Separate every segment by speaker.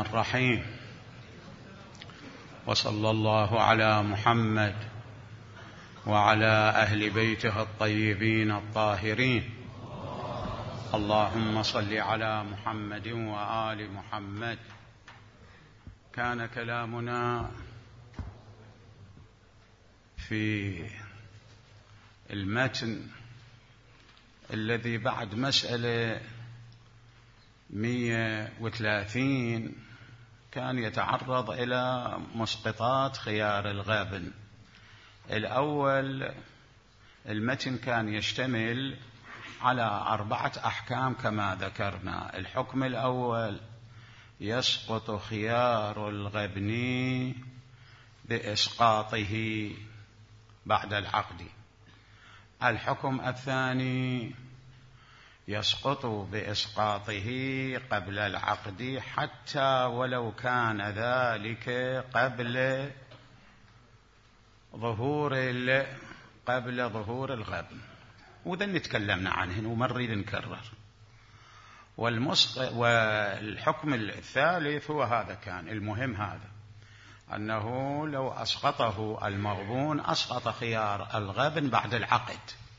Speaker 1: الرحيم. وصلى الله على محمد وعلى أهل بيته الطيبين الطاهرين. اللهم صل على محمد وآل محمد. كان كلامنا في المتن الذي بعد مسألة 130 كان يتعرض إلى مسقطات خيار الغابن. الأول المتن كان يشتمل على 4 أحكام كما ذكرنا. الحكم الأول: يسقط خيار الغبن بإسقاطه بعد العقد. الحكم الثاني: يسقط بإسقاطه قبل العقد حتى ولو كان ذلك قبل ظهور الغبن، وذا نتكلمنا عنه وما نريد نكرر. والحكم الثالث هو هذا، كان المهم هذا، أنه لو أسقطه المغبون أسقط خيار الغبن بعد العقد،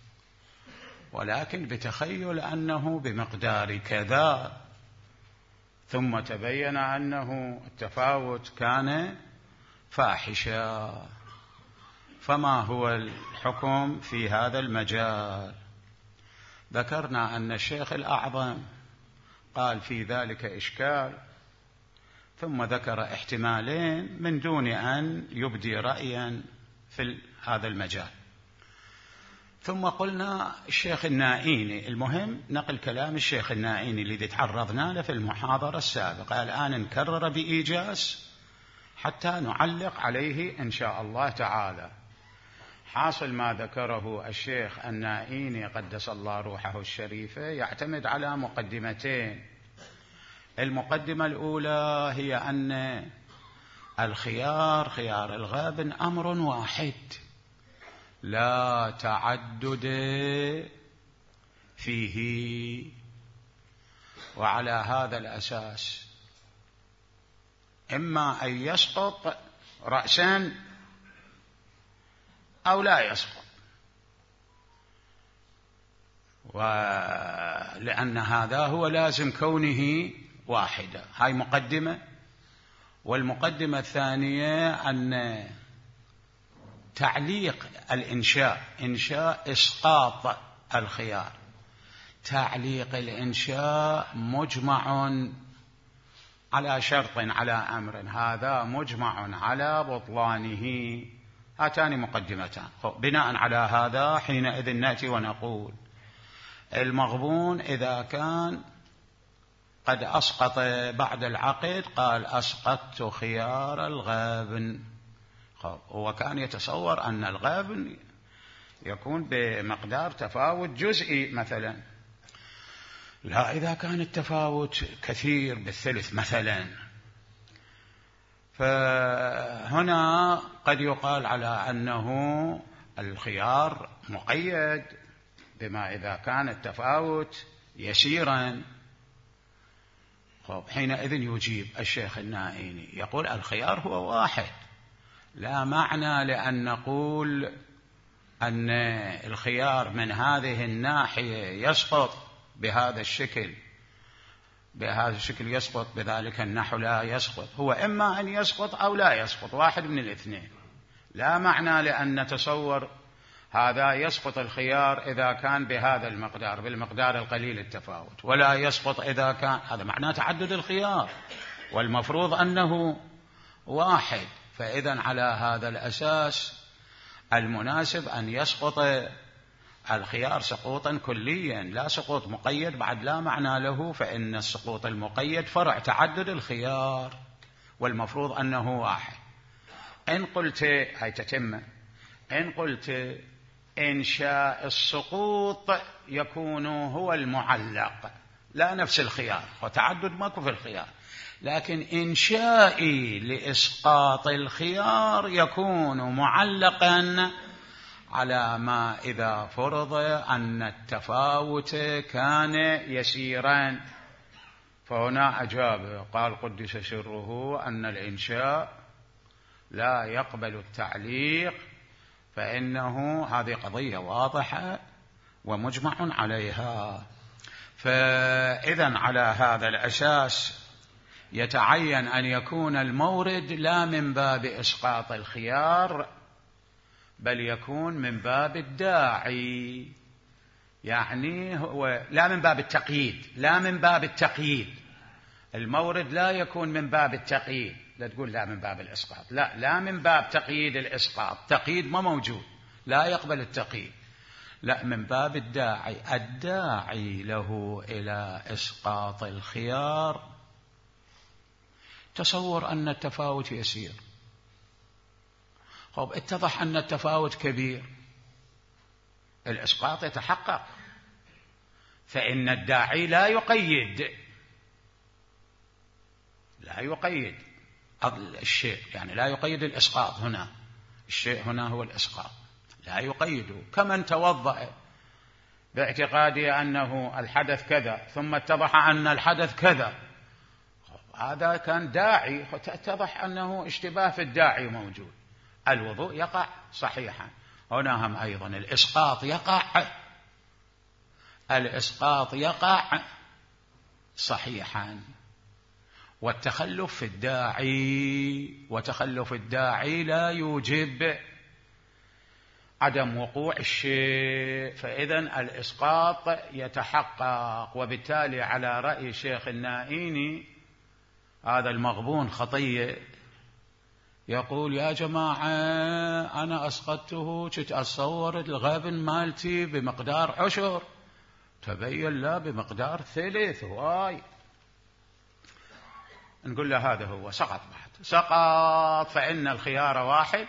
Speaker 1: ولكن بتخيل أنه بمقدار كذا، ثم تبين أنه التفاوت كان فاحشا. فما هو الحكم في هذا المجال؟ ذكرنا أن الشيخ الأعظم قال في ذلك إشكال، ثم ذكر احتمالين من دون أن يبدي رأيا في هذا المجال. ثم قلنا الشيخ النائيني، المهم نقل كلام الشيخ النائيني الذي تعرضنا له في المحاضرة السابقة، الآن نكرر بإيجاز حتى نعلق عليه إن شاء الله تعالى. حاصل ما ذكره الشيخ النائيني قدس الله روحه الشريفة يعتمد على مقدمتين. المقدمة الأولى هي أن خيار الغابن أمر واحد لا تعدد فيه، وعلى هذا الأساس إما أن يسقط رأسا أو لا يسقط، ولأن هذا هو لازم كونه واحدة. هاي مقدمة. والمقدمة الثانية أن تعليق إنشاء إسقاط الخيار، تعليق الإنشاء مجمع على شرط، على أمر، هذا مجمع على بطلانه. هاتان مقدمتان. بناء على هذا حينئذ نأتي ونقول المغبون إذا كان قد أسقط بعد العقد، قال أسقطت خيار الغابن، هو كان يتصور أن الغابن يكون بمقدار تفاوت جزئي مثلا، لا، إذا كان التفاوت كثير بالثلث مثلا، فهنا قد يقال على أنه الخيار مقيد بما إذا كان التفاوت يسيرا. حينئذ يجيب الشيخ النائيني يقول الخيار هو واحد، لا معنى لأن نقول أن الخيار من هذه الناحية يسقط بهذا الشكل، يسقط بذلك النحو لا يسقط. هو إما أن يسقط أو لا يسقط، واحد من الاثنين. لا معنى لأن نتصور هذا يسقط الخيار إذا كان بهذا المقدار، بالمقدار القليل التفاوت، ولا يسقط إذا كان، هذا معناه تعدد الخيار، والمفروض أنه واحد. فإذا على هذا الأساس المناسب أن يسقط الخيار سقوطا كليا، لا سقوط مقيد بعد لا معنى له، فإن السقوط المقيد فرع تعدد الخيار، والمفروض أنه واحد. إن قلت هاي تتم، إن قلت إنشاء السقوط يكون هو المعلق، لا نفس الخيار، وتعدد ماكو في الخيار، لكن إنشائي لإسقاط الخيار يكون معلقا على ما إذا فرض أن التفاوت كان يسيرا. فهنا أجاب قال قدس سره أن الإنشاء لا يقبل التعليق، فإنه هذه قضية واضحة ومجمع عليها. فإذا على هذا الأساس يتعين أن يكون المورد لا من باب إسقاط الخيار، بل يكون من باب الداعي، يعني هو لا من باب التقييد، لا من باب التقييد. المورد لا يكون من باب التقييد، لا تقول لا من باب الإسقاط، لا من باب تقييد الإسقاط، تقييد ما موجود، لا يقبل التقييد، لا من باب الداعي، الداعي له إلى إسقاط الخيار. تصور أن التفاوت يسير، خب اتضح أن التفاوت كبير، الإسقاط يتحقق، فإن الداعي لا يقيد الشيء، يعني لا يقيد الإسقاط هنا، الشيء هنا هو الإسقاط، لا يقيده. كمن توضأ باعتقاده أنه الحدث كذا ثم اتضح أن الحدث كذا، هذا كان داعي، اتضح أنه اشتباه في الداعي موجود، الوضوء يقع صحيحا. هنا هم أيضا الإسقاط يقع صحيحا، والتخلف في الداعي، وتخلف الداعي لا يوجب عدم وقوع الشيء، فإذا الإسقاط يتحقق. وبالتالي على رأي شيخ النائيني هذا المغبون خطية يقول يا جماعة أنا أسقطته، كنت أتصور الغبن مالتي بمقدار 10، تبين لا بمقدار 3 واي. نقول له هذا هو سقط، فإن الخيار واحد،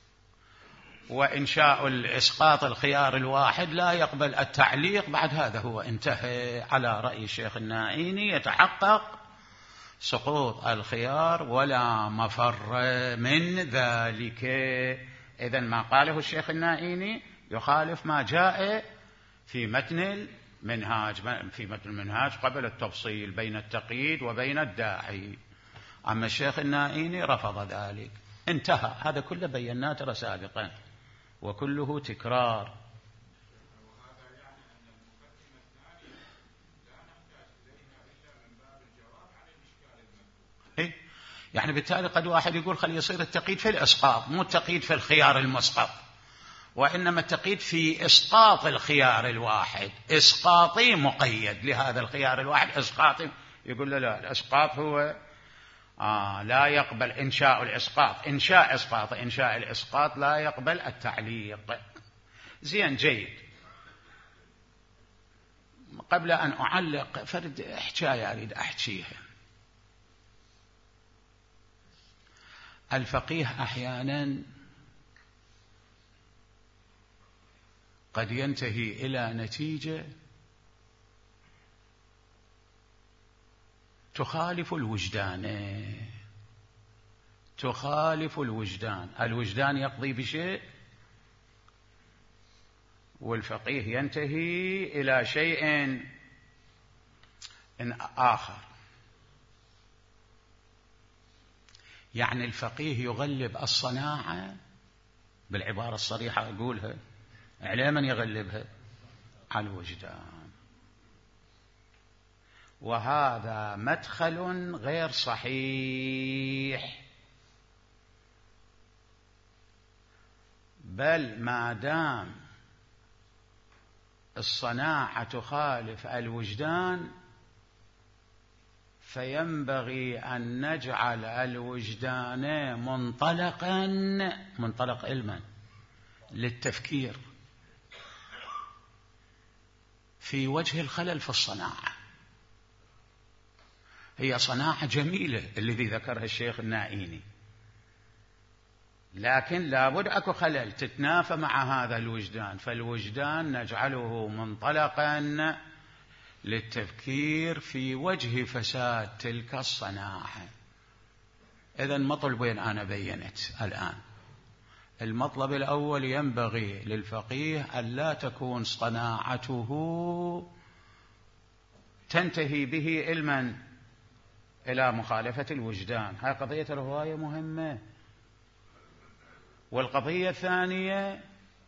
Speaker 1: وإنشاء الإسقاط الخيار الواحد لا يقبل التعليق، بعد هذا هو انتهى. على رأي الشيخ النائيني يتحقق سقوط الخيار ولا مفر من ذلك. إذن ما قاله الشيخ النائيني يخالف ما جاء في متن المنهاج قبل التفصيل بين التقييد وبين الداعي. أما الشيخ النائيني رفض ذلك، انتهى. هذا كله بيناه ترى سابقا، وكله تكرار. يعني بالتالي قد واحد يقول خلي يصير التقييد في الإسقاط، مو التقييد في الخيار المسقط، وإنما التقييد في إسقاط الخيار الواحد، إسقاطي مقيد لهذا الخيار الواحد، إسقاطي. يقول لا الإسقاط هو لا يقبل إنشاء الإسقاط، إنشاء الإسقاط لا يقبل التعليق. زين، جيد. قبل أن أعلق فرد حكاية أريد أحكيها. الفقيه أحيانا قد ينتهي إلى نتيجة تخالف الوجدان. الوجدان يقضي بشيء، والفقيه ينتهي إلى شيء آخر. يعني الفقيه يغلب الصناعة، بالعبارة الصريحة أقولها، على من يغلبها؟ على الوجدان. وهذا مدخل غير صحيح، بل ما دام الصناعة تخالف الوجدان فينبغي أن نجعل الوجدان منطلق علما للتفكير في وجه الخلل في الصناعة. هي صناعة جميلة الذي ذكرها الشيخ النائيني، لكن لابد أكو خلل تتنافى مع هذا الوجدان، فالوجدان نجعله منطلقا للتفكير في وجه فساد تلك الصناعة. إذن مطلبين أنا بينت الآن. المطلب الأول، ينبغي للفقيه أن لا تكون صناعته تنتهي به علما إلى مخالفة الوجدان. هاي قضية الهواية مهمة. والقضية الثانية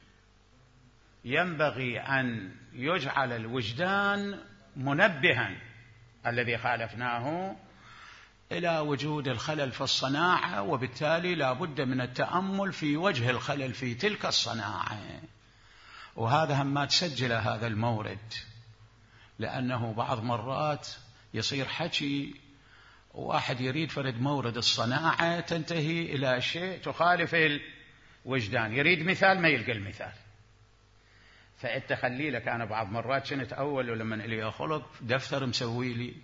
Speaker 1: ينبغي أن يجعل الوجدان منبها الذي خالفناه إلى وجود الخلل في الصناعة، وبالتالي لا بد من التأمل في وجه الخلل في تلك الصناعة. وهذا هم ما تسجل هذا المورد، لأنه بعض مرات يصير حكي واحد يريد فرد مورد الصناعة تنتهي إلى شيء تخالف الوجدان، يريد مثال ما يلقى المثال. فأنت خلي لك، أنا بعض مرات كنت أول لما إلي خلق دفتر مسوي لي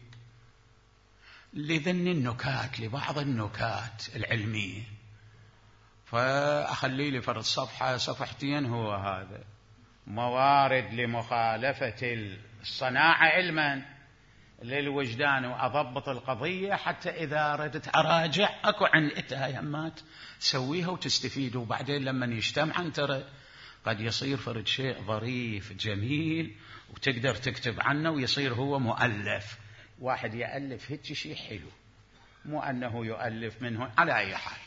Speaker 1: لذن النكات، لبعض النكات العلمية، فأخلي لي فرد صفحة صفحتين هو هذا موارد لمخالفة الصناعة علما للوجدان، وأضبط القضية حتى إذا ردت أراجع أكو عن اتهامات تسويها وتستفيد. وبعدين لما يجتمعن ترى قد يصير فرد شيء ظريف جميل وتقدر تكتب عنه ويصير هو مؤلف. واحد يألف هيك شيء حلو، مو أنه يؤلف منه. على أي حال،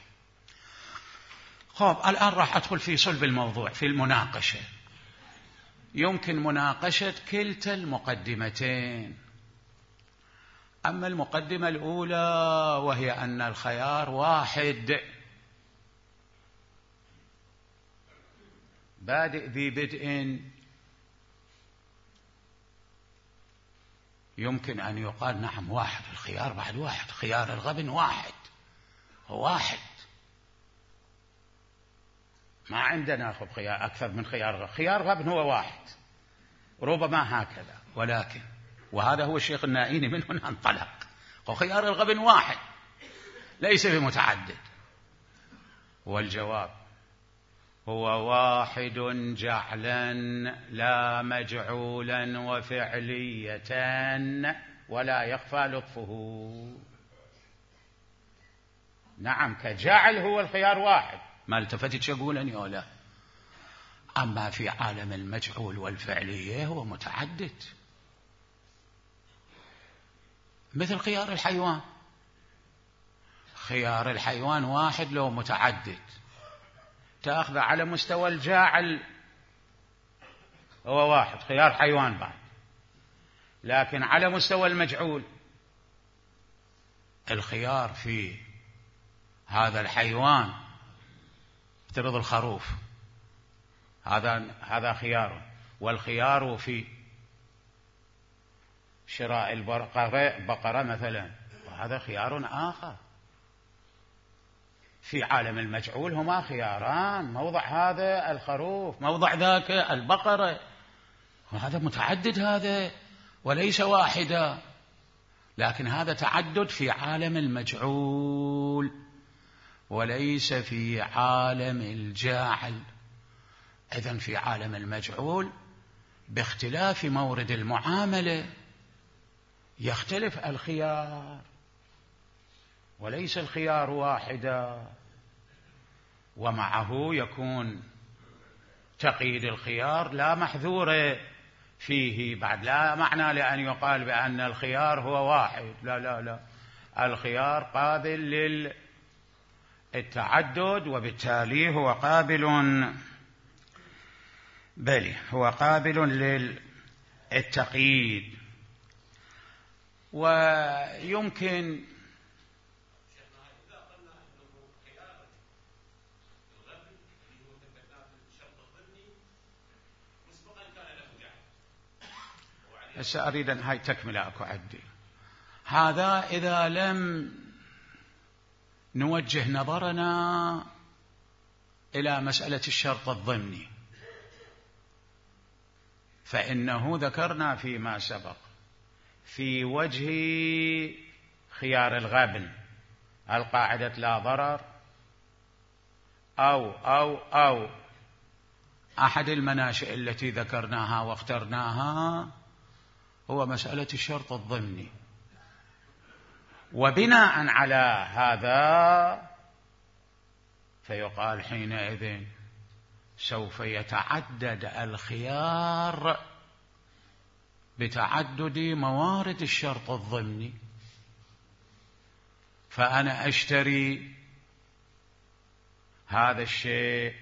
Speaker 1: خب الآن راح أدخل في صلب الموضوع في المناقشة. يمكن مناقشة كلتا المقدمتين. أما المقدمة الأولى وهي أن الخيار واحد بادئ ذي بدء، يمكن أن يقال نعم واحد، الخيار بعد واحد، خيار الغبن واحد، هو واحد، ما عندنا ناخذ خيار أكثر من خيار غبن. خيار غبن هو واحد، ربما هكذا، ولكن وهذا هو الشيخ النائيني من هنا انطلق، وخيار الغبن واحد ليس بمتعدد. والجواب هو واحد جعلا لا مجعولا وفعلية ولا يخفى لطفه. نعم كجعل هو الخيار واحد، ما التفتش أقولني ولا. أما في عالم المجعول والفعلية هو متعدد، مثل خيار الحيوان. خيار الحيوان واحد لو متعدد، تأخذ على مستوى الجاعل هو واحد، خيار حيوان بعد. لكن على مستوى المجعول الخيار في هذا الحيوان، افترض الخروف، هذا خيار، والخيار في شراء البقرة مثلا، وهذا خيار آخر. في عالم المجعول هما خياران، موضع هذا الخروف، موضع ذاك البقرة، وهذا متعدد هذا وليس واحدا. لكن هذا تعدد في عالم المجعول وليس في عالم الجاعل. إذن في عالم المجعول باختلاف مورد المعاملة يختلف الخيار، وليس الخيار واحدا، ومعه يكون تقييد الخيار لا محذور فيه. بعد لا معنى لأن يقال بأن الخيار هو واحد، لا لا لا، الخيار قابل للتعدد، وبالتالي هو قابل، بل هو قابل للتقييد. ويمكن هسه أريد أن هاي تكملة أكو عندي. هذا إذا لم نوجه نظرنا إلى مسألة الشرط الضمني، فإنه ذكرنا فيما سبق في وجه خيار الغبن القاعدة لا ضرر أو أحد المناشئ التي ذكرناها واخترناها هو مسألة الشرط الضمني. وبناء على هذا فيقال حينئذ سوف يتعدد الخيار بتعدد موارد الشرط الضمني. فأنا أشتري هذا الشيء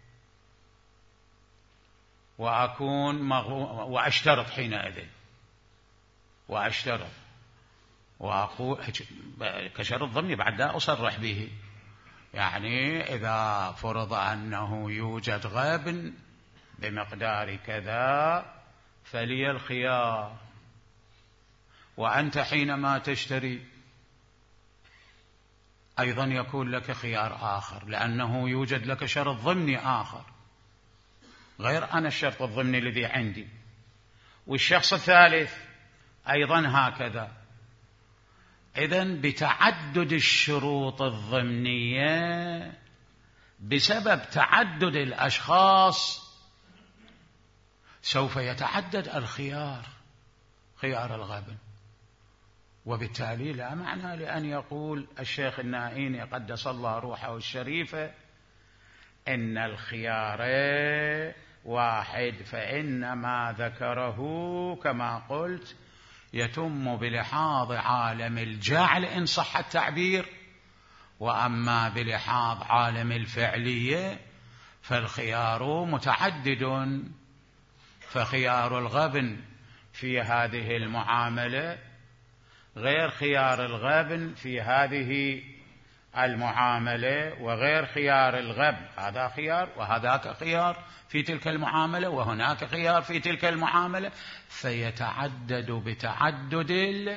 Speaker 1: وأكون وأشترط حينئذ، وأشترط وأقول كشرط ضمني بعد لا أصرح به، يعني إذا فرض أنه يوجد غبن بمقدار كذا فلي الخيار، وأنت حينما تشتري أيضا يكون لك خيار آخر، لأنه يوجد لك شرط ضمني آخر غير أنا الشرط الضمني الذي عندي، والشخص الثالث أيضا هكذا. إذن بتعدد الشروط الضمنية بسبب تعدد الأشخاص سوف يتعدد الخيار، خيار الغبن، وبالتالي لا معنى لأن يقول الشيخ النائيني قدس الله روحه الشريفة إن الخيار واحد، فإن ما ذكره كما قلت يتم بلحاظ عالم الجعل إن صح التعبير، وأما بلحاظ عالم الفعلية فالخيار متعدد، فخيار الغبن في هذه المعاملة غير خيار الغبن في هذه المعاملة، وغير خيار الغبن، هذا خيار وهذاك خيار في تلك المعاملة، وهناك خيار في تلك المعاملة، فيتعدد بتعدد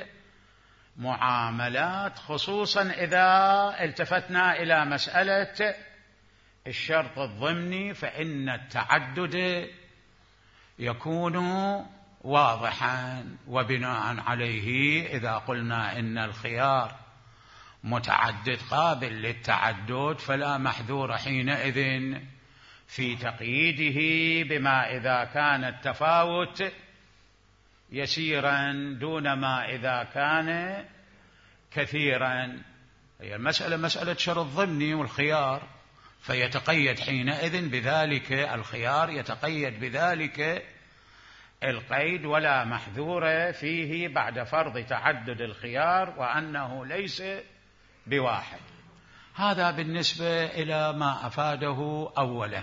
Speaker 1: المعاملات، خصوصا إذا التفتنا إلى مسألة الشرط الضمني، فإن التعدد يكون واضحا، وبناء عليه إذا قلنا إن الخيار متعدد قابل للتعدد فلا محذور حينئذ في تقييده بما إذا كان التفاوت يسيرا دون ما إذا كان كثيرا. هي المسألة مسألة شرط ضمني والخيار، فيتقيد حينئذ بذلك الخيار، يتقيد بذلك القيد، ولا محذور فيه بعد فرض تعدد الخيار وأنه ليس بواحد. هذا بالنسبة إلى ما أفاده أولا.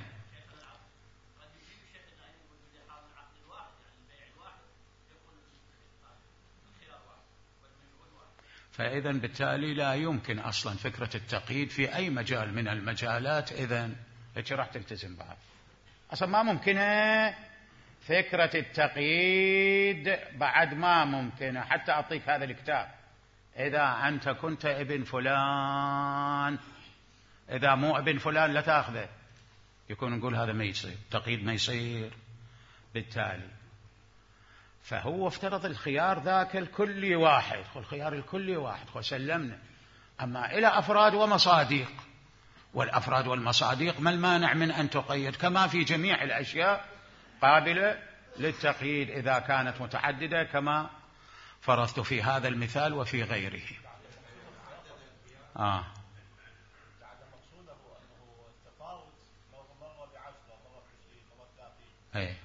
Speaker 1: فإذا بالتالي لا يمكن أصلا فكرة التقييد في أي مجال من المجالات، إذن إيش راح تلتزم بعد؟ أصلا ما ممكنة فكرة التقييد، بعد ما ممكنة. حتى أعطيك هذا الكتاب، إذا أنت كنت ابن فلان، إذا مو ابن فلان لا تأخذه، يكون نقول هذا ما يصير، تقييد ما يصير. بالتالي فهو افترض الخيار ذاك الكلي واحد، الخيار الكلي واحد وسلمنا. أما إلى أفراد ومصادق، والأفراد والمصادق ما المانع من أن تقيد كما في جميع الأشياء قابلة للتقييد إذا كانت متعددة كما فرضت في هذا المثال وفي غيره. أي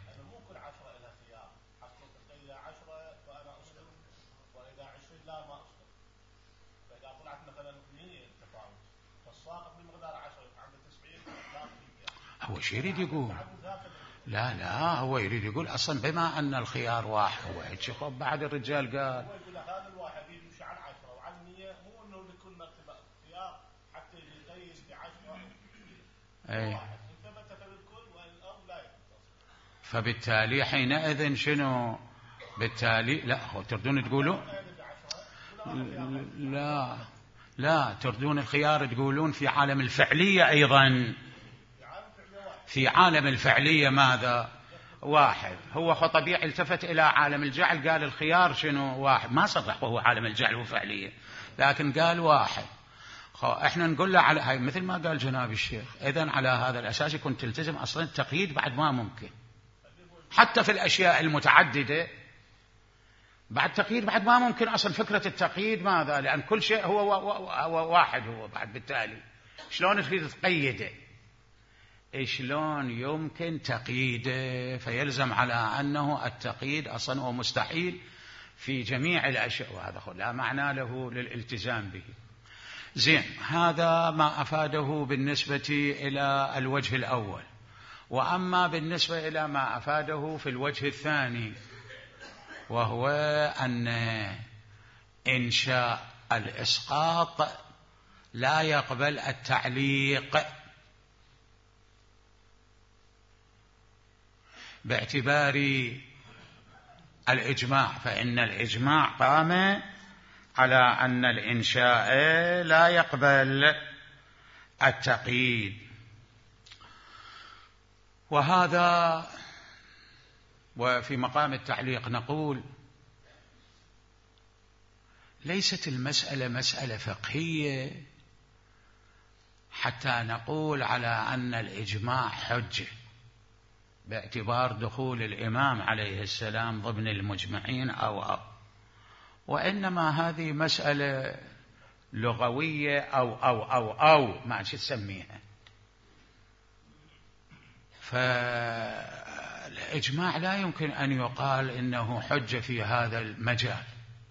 Speaker 1: هو شيء يريد يقول، لا هو يريد يقول أصلا بما أن الخيار واحد، هو هيك بعد الرجال قال
Speaker 2: هذا الواحد يمشي على 10 وعلى 100، مو إنه لكل مرتبة خيار حتى يقيد ب10 واحد ثبت بالكل والأرض لا يثبت.
Speaker 1: فبالتالي حينئذ شنو؟ بالتالي لا هو تردون تقولوا لا تردون الخيار تقولون في عالم الفعلية أيضا، في عالم الفعلية ماذا؟ واحد. هو خطبيعي التفت إلى عالم الجعل قال الخيار شنو؟ واحد. ما صرح وهو عالم الجعل وفعلية، لكن قال واحد. احنا نقول له على هاي مثل ما قال جناب الشيخ، إذن على هذا الأساس كنت تلتزم أصلا التقييد بعد ما ممكن، حتى في الأشياء المتعددة بعد تقييد بعد ما ممكن أصلا فكرة التقييد ماذا؟ لأن كل شيء هو واحد، هو بعد بالتالي شلون تريد تقيده؟ شلون يمكن تقييده؟ فيلزم على أنه التقييد أصلا هو مستحيل في جميع الأشياء، وهذا لا معنى له للالتزام به. زين، هذا ما أفاده بالنسبة إلى الوجه الأول. وأما بالنسبة إلى ما أفاده في الوجه الثاني، وهو أن إنشاء الإسقاط لا يقبل التعليق باعتبار الإجماع، فإن الإجماع قام على أن الإنشاء لا يقبل التقييد. وهذا وفي مقام التعليق نقول ليست المسألة مسألة فقهية حتى نقول على أن الإجماع حجة باعتبار دخول الإمام عليه السلام ضمن المجمعين أو وإنما هذه مسألة لغوية أو ما تسميها. فالإجماع لا يمكن أن يقال إنه حجة في هذا المجال،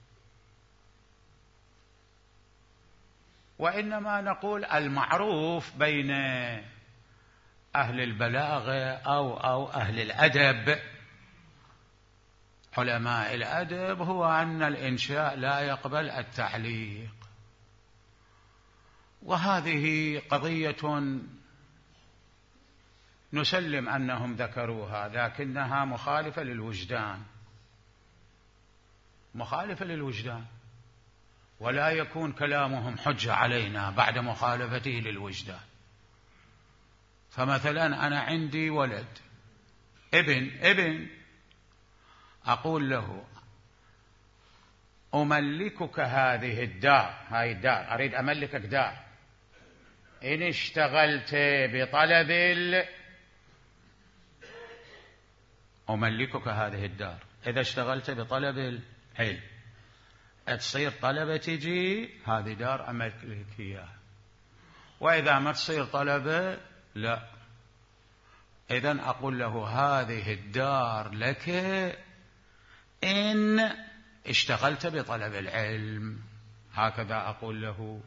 Speaker 1: وإنما نقول المعروف بين أهل البلاغة أو أهل الأدب، علماء الأدب، هو أن الإنشاء لا يقبل التعليق. وهذه قضية نسلم أنهم ذكروها، لكنها مخالفة للوجدان، مخالفة للوجدان، ولا يكون كلامهم حجة علينا بعد مخالفته للوجدان. فمثلا أنا عندي ولد ابن أقول له أملكك هذه الدار، هاي الدار أريد أملكك دار إن اشتغلت بطلب أملكك هذه الدار إذا اشتغلت بطلب العلم، تصير طلبة تجي هذه دار أملك إياها، وإذا ما تصير طلبة لا. إذن أقول له هذه الدار لك إن اشتغلت بطلب العلم، هكذا أقول له،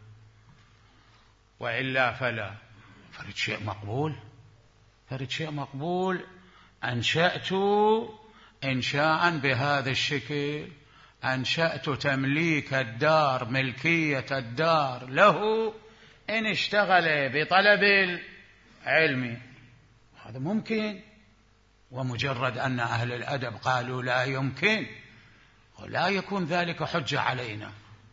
Speaker 1: وإلا فلا. فرد شيء مقبول، فرد شيء مقبول. أنشأت إنشاء بهذا الشكل، أنشأت تمليك الدار، ملكية الدار له إن اشتغل بطلب العلم، هذا ممكن. ومجرد أن أهل الأدب قالوا لا يمكن، لا يكون ذلك حجة علينا.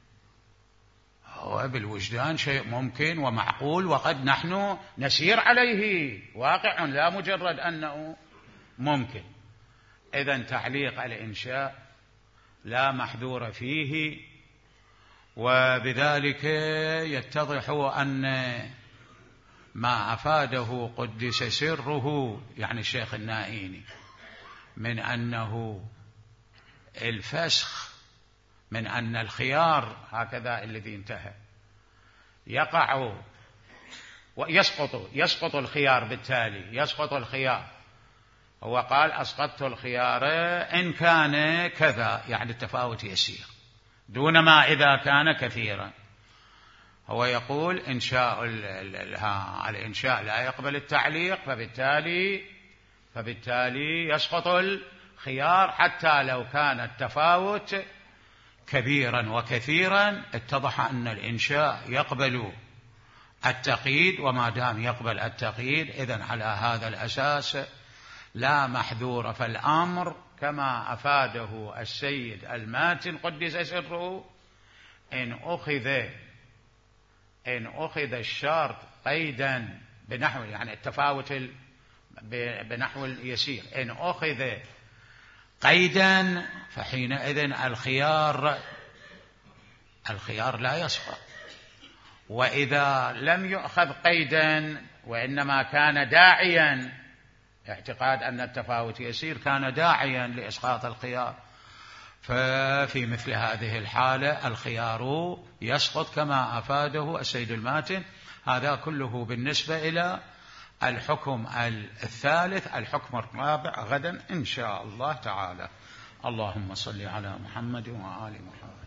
Speaker 1: هو بالوجدان شيء ممكن ومعقول، وقد نحن نسير عليه، واقع لا مجرد أنه ممكن. إذن تعليق الإنشاء لا محذور فيه، وبذلك يتضح أن ما أفاده قدس سره يعني الشيخ النائيني من أنه الفسخ، من أن الخيار هكذا الذي انتهى يقع ويسقط الخيار، بالتالي يسقط الخيار. هو قال أسقطت الخيار إن كان كذا، يعني التفاوت يسير دون ما إذا كان كثيرا. هو يقول إنشاء الإنشاء لا يقبل التعليق، فبالتالي يسقط الخيار حتى لو كان التفاوت كبيرا وكثيرا. اتضح أن الإنشاء يقبل التقييد، وما دام يقبل التقييد إذن على هذا الأساس لا محذور. فالأمر كما أفاده السيد الماتن قدس سره، إن أخذ الشرط قيدا بنحو يعني التفاوت بنحو يسير، إن أخذ قيدا فحينئذ الخيار لا يسقط. وإذا لم يؤخذ قيدا وإنما كان داعيا، اعتقاد أن التفاوت يسير كان داعيا لإسقاط الخيار، ففي مثل هذه الحالة الخيار يسقط كما أفاده السيد الماتن. هذا كله بالنسبة إلى الحكم الثالث. الحكم الرابع غدا إن شاء الله تعالى. اللهم صل على محمد وآل محمد.